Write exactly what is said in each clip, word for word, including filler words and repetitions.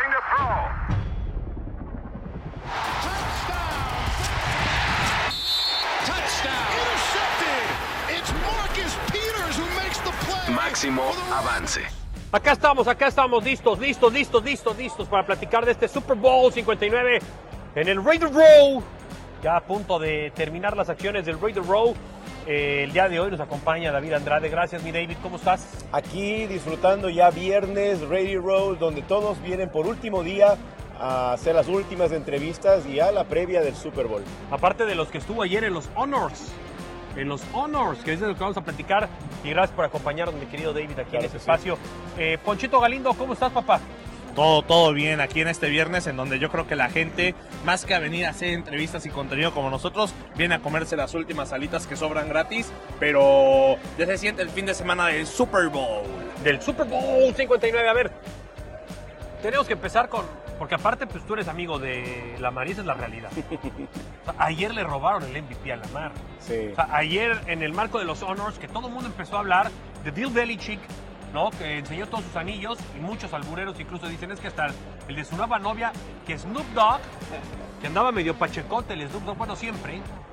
Throwing to throw. Touchdown. Intercepted. It's Marcus Peters who makes the play. Máximo avance. Acá estamos, acá estamos listos, listos, listos, listos, listos para platicar de este Super Bowl cincuenta y nueve en el Raider Row. Ya a punto de terminar las acciones del Raider Row. Eh, el día de hoy nos acompaña David Andrade. Gracias, mi David. ¿Cómo estás? Aquí disfrutando ya viernes, Raider Row, donde todos vienen por último día a hacer las últimas entrevistas y a la previa del Super Bowl. Aparte de los que estuvo ayer en los Honors. En los Honors, que es de lo que vamos a platicar. Y gracias por acompañarnos, mi querido David, aquí Claro en este que espacio. sí. Eh, Ponchito Galindo, ¿cómo estás, papá? Todo, todo bien aquí en este viernes, en donde yo creo que la gente, más que a venir a hacer entrevistas y contenido como nosotros, viene a comerse las últimas alitas que sobran gratis, pero ya se siente el fin de semana del Super Bowl. Del Super Bowl cincuenta y nueve. A ver, tenemos que empezar con... Porque aparte, pues tú eres amigo de Lamar y esa es la realidad. O sea, ayer le robaron el M V P a Lamar. Sí. O sea, ayer en el marco de los Honors, que todo el mundo empezó a hablar de Bill Belichick, ¿no? Que enseñó todos sus anillos y muchos albureros incluso dicen es que hasta el de su nueva novia, que es Snoop Dogg, que andaba medio pachecote, el Snoop Dogg, bueno, siempre.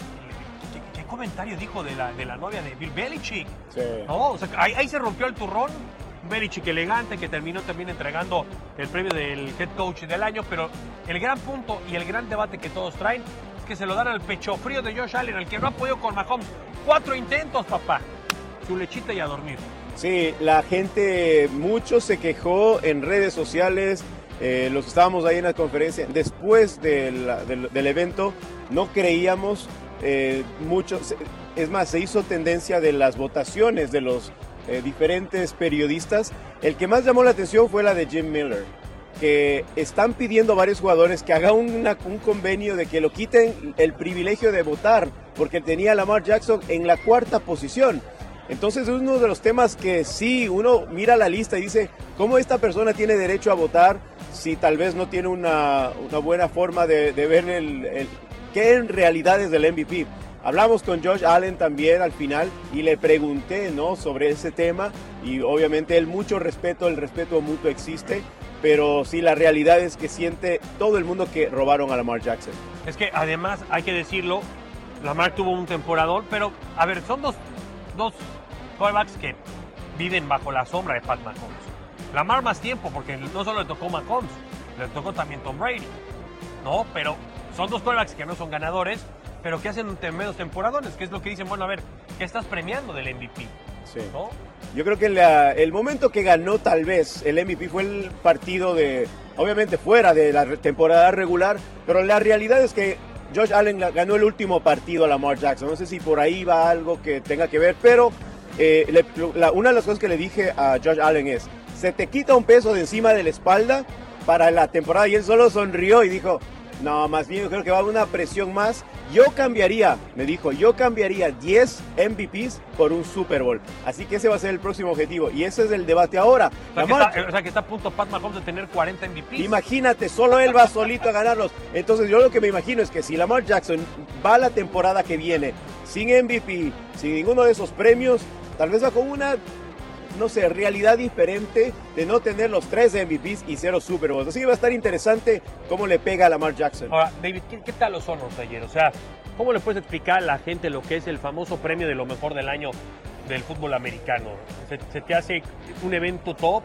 ¿Qué, qué comentario dijo de la, de la novia de Bill Belichick? Sí. ¿No? O sea, ahí, ahí se rompió el turrón. Belichick elegante, que terminó también entregando el premio del Head Coach del año, pero el gran punto y el gran debate que todos traen es que se lo dan al pecho frío de Josh Allen, al que no ha podido con Mahomes. Cuatro intentos, papá. Su lechita y a dormir. Sí, la gente, mucho se quejó en redes sociales, eh, los que estábamos ahí en la conferencia, después del, del, del evento, no creíamos eh, mucho, es más, se hizo tendencia de las votaciones de los eh, diferentes periodistas. El que más llamó la atención fue la de Jim Miller, que están pidiendo a varios jugadores que hagan una, un convenio de que lo quiten el privilegio de votar, porque tenía a Lamar Jackson en la cuarta posición. Entonces es uno de los temas que sí, uno mira la lista y dice, ¿cómo esta persona tiene derecho a votar si tal vez no tiene una, una buena forma de, de ver el, el, qué en realidad es el M V P? Hablamos con Josh Allen también al final y le pregunté, ¿no?, sobre ese tema y obviamente él, mucho respeto, el respeto mutuo existe, pero sí, la realidad es que siente todo el mundo que robaron a Lamar Jackson. Es que además, hay que decirlo, Lamar tuvo un temporador, pero a ver, son dos, dos quarterbacks que viven bajo la sombra de Pat Mahomes. Lamar más tiempo, porque no solo le tocó Mahomes, le tocó también Tom Brady, ¿no? Pero son dos quarterbacks que no son ganadores, pero que hacen tremendos temporadones, que es lo que dicen, bueno, a ver, ¿qué estás premiando del M V P? Sí. ¿No? Yo creo que la, el momento que ganó tal vez el M V P fue el partido de, obviamente fuera de la temporada regular, pero la realidad es que Josh Allen ganó el último partido a Lamar Jackson. No sé si por ahí va algo que tenga que ver, pero eh, le, la, una de las cosas que le dije a Josh Allen es, se te quita un peso de encima de la espalda para la temporada, y él solo sonrió y dijo, no, más bien yo creo que va a haber una presión más. Yo cambiaría, me dijo, yo cambiaría diez M V Ps por un Super Bowl. Así que ese va a ser el próximo objetivo. Y ese es el debate ahora. O sea, que está, o sea, que está a punto Pat Mahomes de tener cuarenta M V Ps. Imagínate, solo él va solito a ganarlos. Entonces yo lo que me imagino es que si Lamar Jackson va a la temporada que viene sin M V P, sin ninguno de esos premios, tal vez va con una, no sé, realidad diferente de no tener los tres M V Ps y cero Super Bowls. Así que va a estar interesante cómo le pega a Lamar Jackson. Ahora, David, ¿qué, qué tal los Honors ayer? O sea, ¿cómo le puedes explicar a la gente lo que es el famoso premio de lo mejor del año del fútbol americano? ¿Se, se te hace un evento top?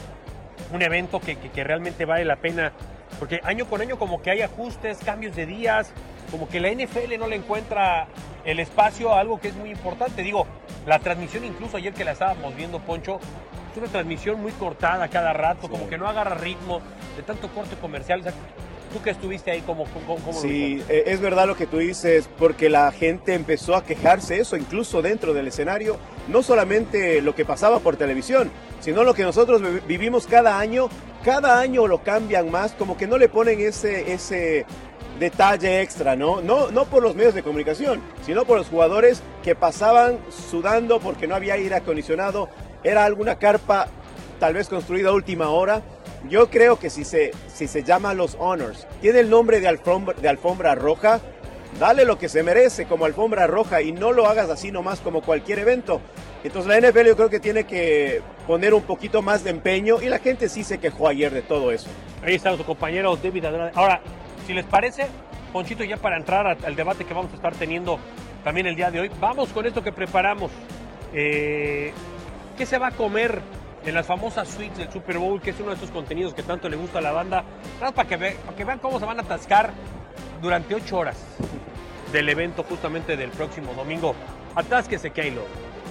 Un evento que, que, que realmente vale la pena, porque año con año como que hay ajustes, cambios de días, como que la N F L no le encuentra el espacio a algo que es muy importante. Digo, la transmisión, incluso ayer que la estábamos viendo, Poncho, es una transmisión muy cortada cada rato, sí, como que no agarra ritmo de tanto corte comercial. O sea, tú que estuviste ahí, ¿cómo, cómo, cómo Sí, lo es verdad lo que tú dices, porque la gente empezó a quejarse eso, incluso dentro del escenario, no solamente lo que pasaba por televisión, sino lo que nosotros vivimos cada año. Cada año lo cambian más, como que no le ponen ese, ese detalle extra, ¿no? No, no por los medios de comunicación, sino por los jugadores que pasaban sudando porque no había aire acondicionado, era alguna carpa tal vez construida a última hora. Yo creo que si se, si se llama los Honors, tiene el nombre de alfombra, de alfombra roja, dale lo que se merece como alfombra roja y no lo hagas así nomás como cualquier evento. Entonces la N F L yo creo que tiene que poner un poquito más de empeño y la gente sí se quejó ayer de todo eso. Ahí está nuestro compañero David Andrade. Ahora, si les parece, Ponchito, ya para entrar al debate que vamos a estar teniendo también el día de hoy, vamos con esto que preparamos. Eh, ¿Qué se va a comer en las famosas suites del Super Bowl, que es uno de esos contenidos que tanto le gusta a la banda? Nada más para que, ve, para que vean cómo se van a atascar durante ocho horas del evento justamente del próximo domingo. Atásquese que hay luego.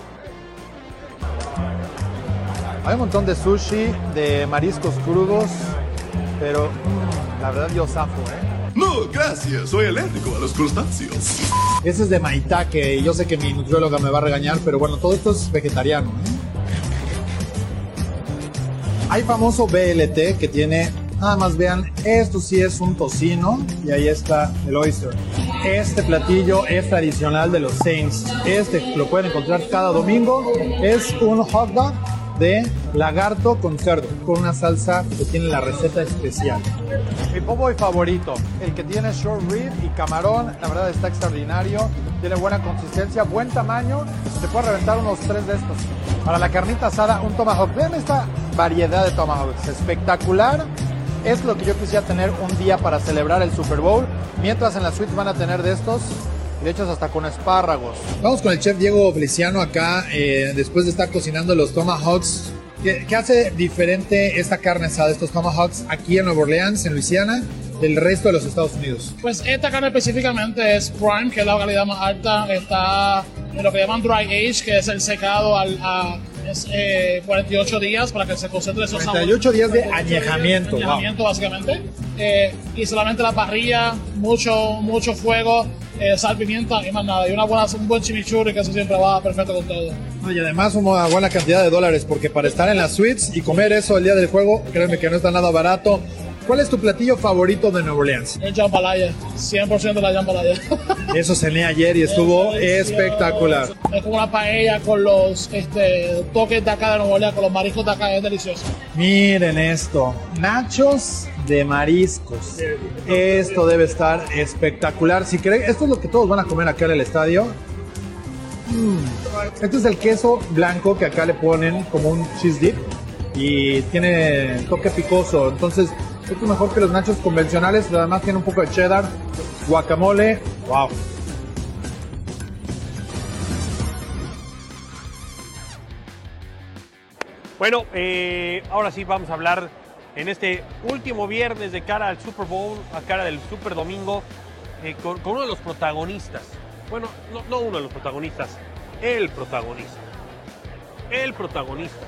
Hay un montón de sushi, de mariscos crudos, pero mmm, la verdad yo zafo, ¿eh? No, gracias, soy alérgico a los crustáceos. Ese es de maitake y yo sé que mi nutrióloga me va a regañar, pero bueno, todo esto es vegetariano, ¿eh? Hay famoso B L T que tiene, nada más vean, esto sí es un tocino y ahí está el oyster. Este platillo es tradicional de los Saints. Este lo pueden encontrar cada domingo. Es un hot dog de lagarto con cerdo, con una salsa que tiene la receta especial. Mi po' favorito, el que tiene short rib y camarón, la verdad está extraordinario, tiene buena consistencia, buen tamaño, se puede reventar unos tres de estos. Para la carnita asada, un tomahawk. Vean esta variedad de tomahawks, espectacular. Es lo que yo quisiera tener un día para celebrar el Super Bowl, mientras en las suites van a tener de estos, de hecho hasta con espárragos. Vamos con el chef Diego Feliciano acá, eh, después de estar cocinando los tomahawks. ¿Qué, ¿Qué hace diferente esta carne asada, estos tomahawks, aquí en Nueva Orleans, en Luisiana, del resto de los Estados Unidos? Pues esta carne específicamente es prime, que es la calidad más alta. Está en lo que llaman dry age, que es el secado al, a es, eh, cuarenta y ocho días para que se concentre esos cuarenta y ocho días de añejamiento, añejamiento wow. Básicamente. Eh, y solamente la parrilla, mucho, mucho fuego, eh, sal, pimienta y más nada. Y una buena, un buen chimichurri, que eso siempre va perfecto con todo. Y además una buena cantidad de dólares, porque para estar en las suites y comer eso el día del juego, créeme que no está nada barato. ¿Cuál es tu platillo favorito de Nueva Orleans? El jambalaya, cien por ciento la jambalaya. Eso cené ayer y estuvo espectacular. Es como una paella con los este, toques de acá de Nueva Orleans, con los mariscos de acá, es delicioso. Miren esto, nachos de mariscos. Esto debe estar espectacular. Si creen, esto es lo que todos van a comer acá en el estadio. Mm. Este es el queso blanco que acá le ponen como un cheese dip y tiene toque picoso. Entonces, esto es mejor que los nachos convencionales, pero además tiene un poco de cheddar, guacamole. ¡Wow! Bueno, eh, ahora sí vamos a hablar en este último viernes de cara al Super Bowl, a cara del Super Domingo, eh, con, con uno de los protagonistas. Bueno, no, no uno de los protagonistas, el protagonista. El protagonista.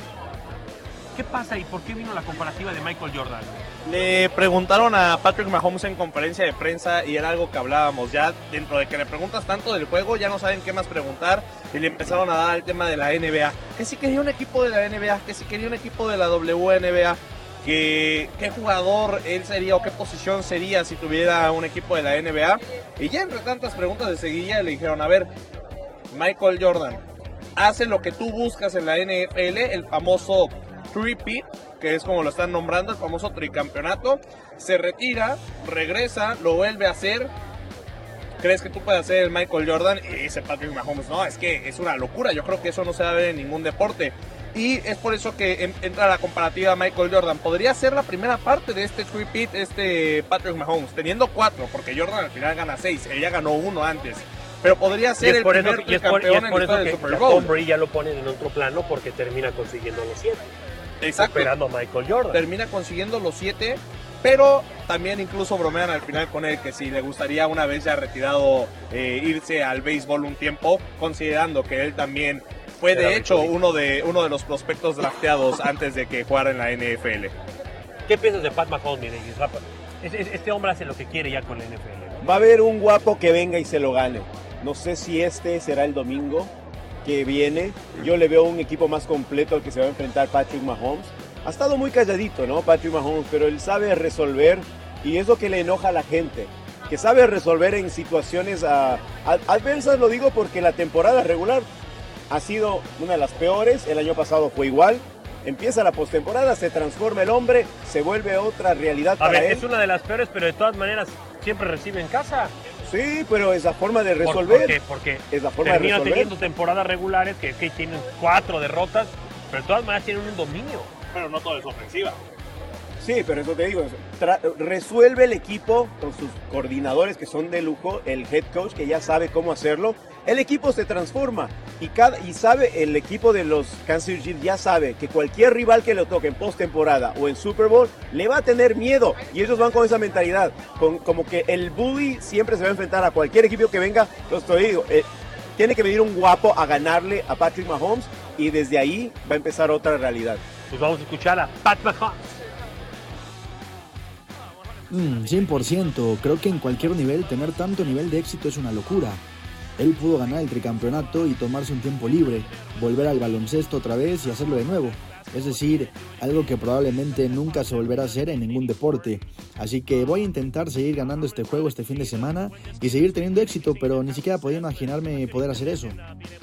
¿Qué pasa y por qué vino la comparativa de Michael Jordan? Le preguntaron a Patrick Mahomes en conferencia de prensa y era algo que hablábamos. Ya dentro de que le preguntas tanto del juego, ya no saben qué más preguntar y le empezaron a dar el tema de la N B A. Que si quería un equipo de la N B A, que si quería un equipo de la W N B A, que qué jugador él sería o qué posición sería si tuviera un equipo de la N B A. Y ya entre tantas preguntas de seguida le dijeron, a ver, Michael Jordan hace lo que tú buscas en la N F L, el famoso three-peat, que es como lo están nombrando, el famoso tricampeonato, se retira, regresa, lo vuelve a hacer. ¿Crees que tú puedes hacer el Michael Jordan? Y dice Patrick Mahomes, no, es que es una locura, yo creo que eso no se va a ver en ningún deporte. Y es por eso que entra la comparativa a Michael Jordan. Podría ser la primera parte de este three-peat, este Patrick Mahomes, teniendo cuatro, porque Jordan al final gana seis, ella ganó uno antes. Pero podría ser el primer tricampeón en la historia del Super Bowl. Tom Brady ya lo ponen en otro plano porque termina consiguiendo los siete. Exacto. Superando a Michael Jordan. Termina consiguiendo los siete, pero también incluso bromean al final con él que si le gustaría una vez ya retirado eh, irse al béisbol un tiempo, considerando que él también fue de hecho uno de, uno de los prospectos drafteados antes de que jugara en la N F L. ¿Qué piensas de Pat Mahomes? Este hombre hace lo que quiere ya con la N F L, ¿no? Va a haber un guapo que venga y se lo gane. No sé si este será el domingo que viene. Yo le veo un equipo más completo al que se va a enfrentar Patrick Mahomes. Ha estado muy calladito, ¿no? Patrick Mahomes, pero él sabe resolver y es lo que le enoja a la gente, que sabe resolver en situaciones a, a, adversas. Lo digo porque la temporada regular ha sido una de las peores, el año pasado fue igual. Empieza la postemporada, se transforma el hombre, se vuelve otra realidad a para ver, él. Es una de las peores, pero de todas maneras siempre recibe en casa. Sí, pero es la forma de resolver. ¿Por qué? Porque es la forma termina de resolver. teniendo temporadas regulares que, que tienen cuatro derrotas Pero de todas maneras tienen un dominio. Pero no todo es ofensiva. Sí, pero eso te digo, tra- resuelve el equipo con sus coordinadores que son de lujo, el head coach que ya sabe cómo hacerlo, el equipo se transforma y, cada, y sabe, el equipo de los Kansas City Chiefs ya sabe que cualquier rival que le toque en postemporada o en Super Bowl le va a tener miedo y ellos van con esa mentalidad, con, como que el bully siempre se va a enfrentar a cualquier equipo que venga, los te digo, eh, tiene que venir un guapo a ganarle a Patrick Mahomes y desde ahí va a empezar otra realidad. Pues vamos a escuchar a Pat Mahomes. Mm, cien por ciento, creo que en cualquier nivel tener tanto nivel de éxito es una locura. Él pudo ganar el tricampeonato y tomarse un tiempo libre, volver al baloncesto otra vez y hacerlo de nuevo. Es decir, algo que probablemente nunca se volverá a hacer en ningún deporte. Así que voy a intentar seguir ganando este juego este fin de semana y seguir teniendo éxito, pero ni siquiera podía imaginarme poder hacer eso.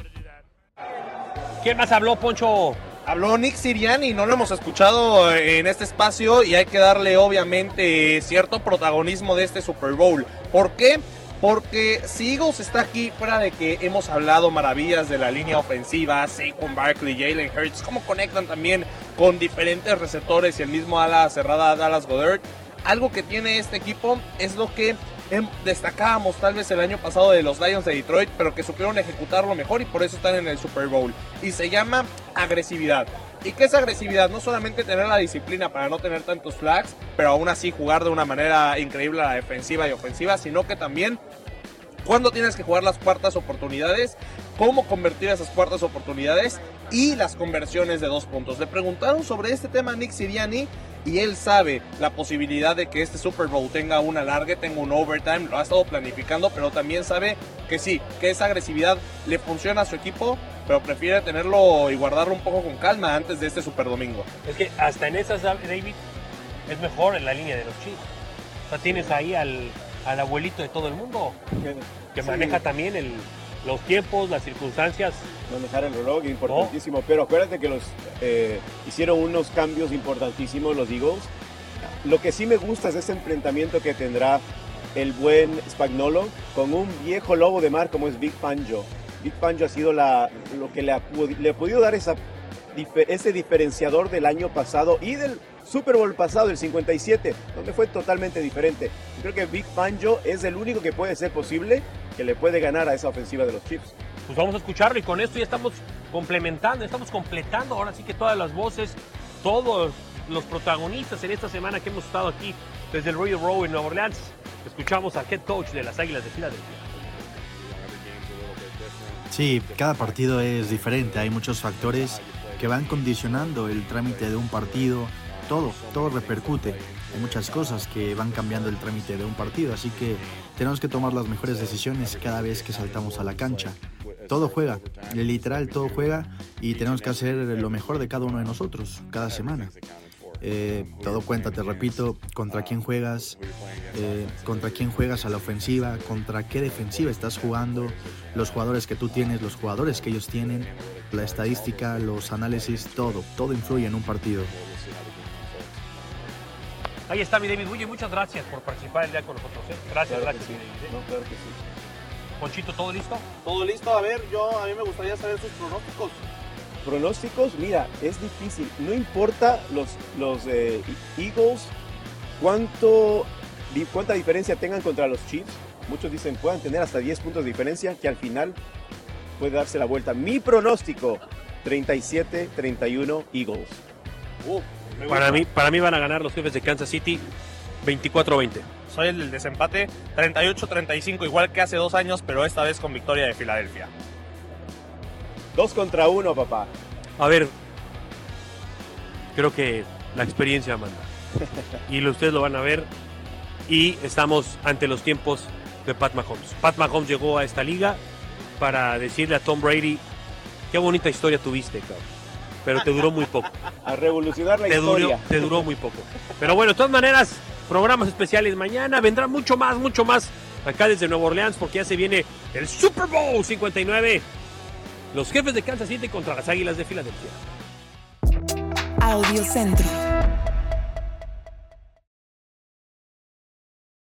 ¿Quién más habló, Poncho? Habló Nick Sirianni, no lo hemos escuchado en este espacio y hay que darle obviamente cierto protagonismo de este Super Bowl. ¿Por qué? Porque si Eagles está aquí, fuera de que hemos hablado maravillas de la línea ofensiva, Saquon Barkley, Jalen Hurts, cómo conectan también con diferentes receptores y el mismo ala cerrada Dallas Goedert, algo que tiene este equipo es lo que destacábamos tal vez el año pasado de los Lions de Detroit, pero que supieron ejecutarlo mejor y por eso están en el Super Bowl. Y se llama agresividad. ¿Y qué es agresividad? No solamente tener la disciplina para no tener tantos flags, pero aún así jugar de una manera increíble a la defensiva y ofensiva, sino que también cuándo tienes que jugar las cuartas oportunidades, cómo convertir esas cuartas oportunidades y las conversiones de dos puntos. Le preguntaron sobre este tema a Nick Sirianni y él sabe la posibilidad de que este Super Bowl tenga un alargue, tenga un overtime, lo ha estado planificando, pero también sabe que sí, que esa agresividad le funciona a su equipo, pero prefiere tenerlo y guardarlo un poco con calma antes de este Super Domingo. Es que hasta en esas, David, es mejor en la línea de los Chiefs. O sea, tienes ahí al, al abuelito de todo el mundo, que sí. Maneja también el, los tiempos, las circunstancias. Manejar el reloj, importantísimo. ¿No? Pero acuérdate que los eh, hicieron unos cambios importantísimos los Eagles. Lo que sí me gusta es ese enfrentamiento que tendrá el buen Spagnuolo con un viejo lobo de mar como es Vic Fangio. Vic Fangio ha sido la, lo que le ha, le ha podido dar esa, ese diferenciador del año pasado y del Super Bowl pasado, el cincuenta y siete, donde fue totalmente diferente. Creo que Vic Fangio es el único que puede ser posible que le puede ganar a esa ofensiva de los Chiefs. Pues vamos a escucharlo y con esto ya estamos complementando, estamos completando ahora sí que todas las voces, todos los protagonistas en esta semana que hemos estado aquí desde el Royal Row en Nueva Orleans. Escuchamos al head coach de las Águilas de Filadelfia. Sí, cada partido es diferente, hay muchos factores que van condicionando el trámite de un partido, todo, todo repercute. Hay muchas cosas que van cambiando el trámite de un partido, así que tenemos que tomar las mejores decisiones cada vez que saltamos a la cancha. Todo juega, literal todo juega y tenemos que hacer lo mejor de cada uno de nosotros, cada semana. Eh, todo cuenta, te repito, contra quién juegas, eh, contra quién juegas a la ofensiva, contra qué defensiva estás jugando, los jugadores que tú tienes, los jugadores que ellos tienen, la estadística, los análisis, todo, todo influye en un partido. Ahí está mi David Bulle, muchas gracias por participar el día con nosotros. ¿eh? Gracias, claro gracias. Sí. Mi David, ¿eh? No, claro que sí. Ponchito, ¿todo listo? Todo listo, a ver, yo a mí me gustaría saber sus pronósticos. Pronósticos, mira, es difícil. No importa los, los eh, Eagles, cuánto, cuánta diferencia tengan contra los Chiefs. Muchos dicen puedan tener hasta diez puntos de diferencia, que al final puede darse la vuelta. Mi pronóstico, treinta y siete treinta y uno Eagles. Uh, para, mí, para mí van a ganar los Jefes de Kansas City veinticuatro veinte. Soy el del desempate, treinta y ocho treinta y cinco, igual que hace dos años, pero esta vez con victoria de Filadelfia. Dos contra uno, papá. A ver, creo que la experiencia manda. Y ustedes lo van a ver. Y estamos ante los tiempos de Pat Mahomes. Pat Mahomes llegó a esta liga para decirle a Tom Brady, qué bonita historia tuviste, cabrón. Pero te duró muy poco. A revolucionar la te historia. Duró, te duró muy poco. Pero bueno, de todas maneras, programas especiales mañana. Vendrá mucho más, mucho más acá desde Nueva Orleans, porque ya se viene el Super Bowl cincuenta y nueve. Los Jefes de Kansas City contra las Águilas de Filadelfia. Audio Centro.